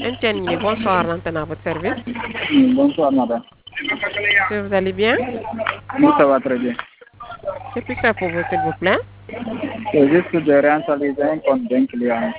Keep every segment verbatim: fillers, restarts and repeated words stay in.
Etienne, bonsoir, l'antenne à votre service. Bonsoir, madame. Monsieur, vous allez bien? Oui, ça va très bien. Que puis-je faire pour vous, s'il vous plaît? C'est juste de réinitialiser un compte d'un client.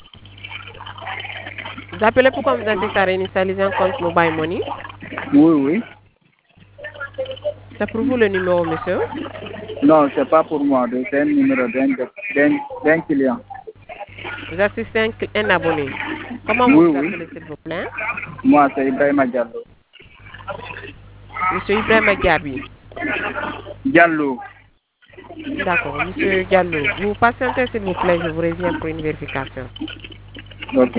Vous appelez pourquoi vous invitez à réinitialiser un compte Mobile Money? Oui, oui. C'est pour vous le numéro, monsieur? Non, c'est pas pour moi. C'est un numéro d'un d'un- d'un client. Vous assistez un, cl- un abonné. Comment vous Oui, vous oui. appelez, s'il vous plaît? Moi, c'est Ibrahima Diallo. Monsieur Ibrahim Gabi. Diallo. D'accord, monsieur Diallo. Vous patientez, s'il vous plaît, je vous reviens pour une vérification. Ok.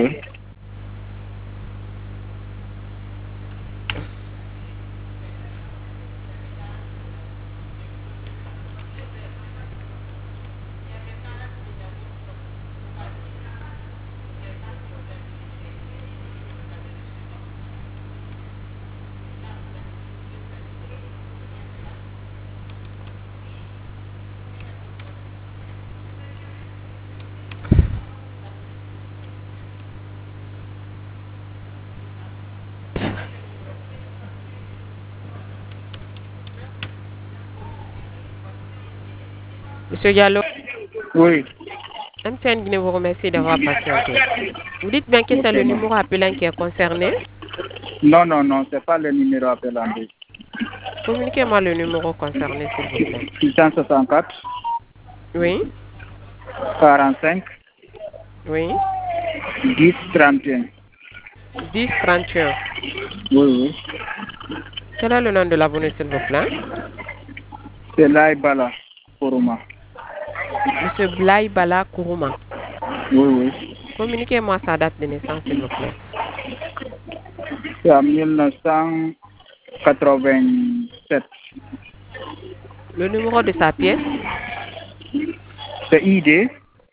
Monsieur Diallo, Oui. M T N Guinée vous remercie d'avoir patienté. Vous dites bien que c'est le numéro appelant qui est concerné. Non, non, non, c'est pas le numéro appelant. Communiquez-moi le numéro concerné, s'il vous plaît. six cent soixante-quatre, Oui, quarante-cinq, oui. dix, trente et un. dix trente et un. Oui, oui. Quel est le nom de l'abonné, s'il vous plaît? C'est Laïbala, Kourouma. Monsieur Blaï Bala Kourouma. Oui, oui. Communiquez-moi sa date de naissance, s'il vous plaît. C'est en mille neuf cent quatre-vingt-sept. Le numéro de sa pièce, C'est I D.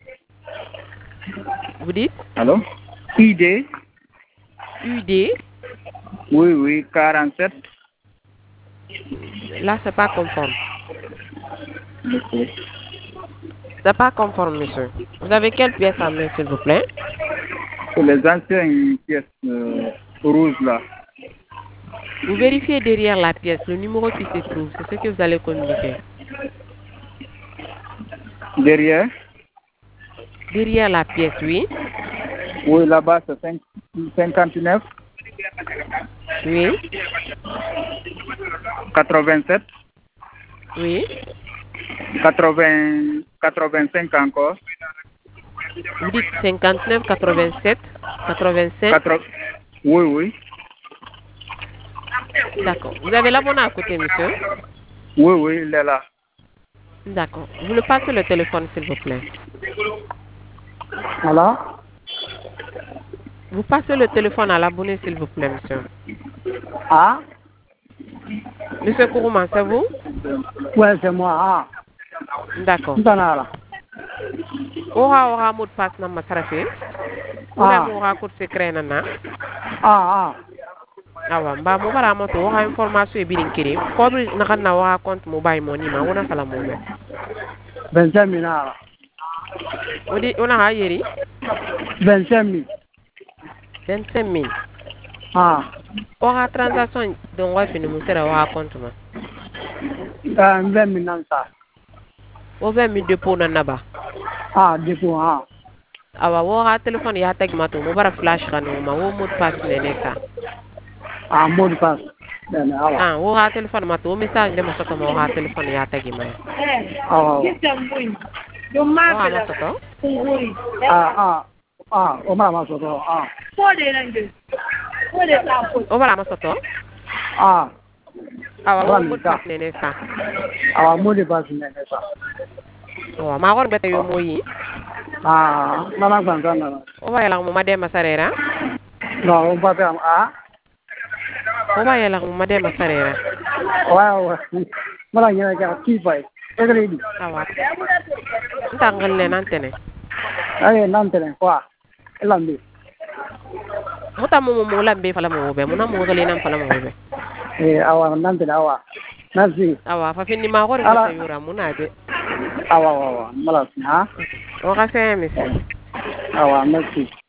vous dites Allô? I D. U D. Oui, oui, quarante-sept. Là, c'est pas conforme. Ok. C'est pas conforme, monsieur. Vous avez quelle pièce en main, s'il vous plaît? C'est les anciennes pièces euh, rouges là. Vous vérifiez derrière la pièce le numéro qui se trouve. C'est ce que vous allez communiquer. Derrière? Derrière la pièce, oui. Oui, là-bas c'est cinq- cinquante-neuf, Oui, quatre-vingt-sept, oui. quatre-vingts, quatre-vingt-cinq encore. Vous dites cinquante-neuf, quatre-vingt-sept, quatre-vingt-cinq. quatre... Oui, oui. D'accord. Vous avez l'abonné à côté, monsieur? Oui, oui, il est là. D'accord. Vous le passez le téléphone, s'il vous plaît. Alors? Vous passez le téléphone à l'abonné, s'il vous plaît, monsieur. Ah? Monsieur Kourouma, c'est vous? Ouais, c'est moi. Ah. D'accord. Ntanala. Ora ora mot passe na masarafe. Ah. Ora ora code secret nana. Ah, ah. Awa mba mo bara mo to ora information e birin kiri. Ko bi na kan na wa compte mobile money ma wona sala mo be. vingt-cinq mille ala. Odi ona ha yeri vingt-cinq mille. vingt-cinq mille. Ah. Ora transaction don wa fini mo sera wa compte ma. Ah, vingt mille nan sa. O vingt mille dépôt na naba. Ah, dépôt, ah. Awa wo ha téléphone ya tag ma to mo bara flash kan ma wo mot passe ne ne sa. Ah, mot de passe. Ben, ala. Ah wo ha téléphone ma to message de ma soto mo ha téléphone ya tag ma. Ah. Wo ha ma soto. Ah, ah. Ah, o ma ma soto. Ah. O bara ma soto. Ah. Awa wo mot passe ne ne sa. Ah, mot de passe ne ne sa. Oh, ma gon bete yo moyi. Ah, mana gbangba na. O ba yela mo madema sarera. Non, on va faire ah. O ba yela mo madema sarera. Ouais, ouais. Mala nyana ka ki bai. Egre di. Awa. Ntangal le nantene. Ay, nantene quoi. Elambi. Muta mo mo lambe fala mo be, mo na mo gale nan fala mo be. Eh, awa nantene awa. Merci. Awa fa finni ma gon bete yura mo na be. Awa, awa, awa. Mala ha. O ka se monsieur. Awa, merci.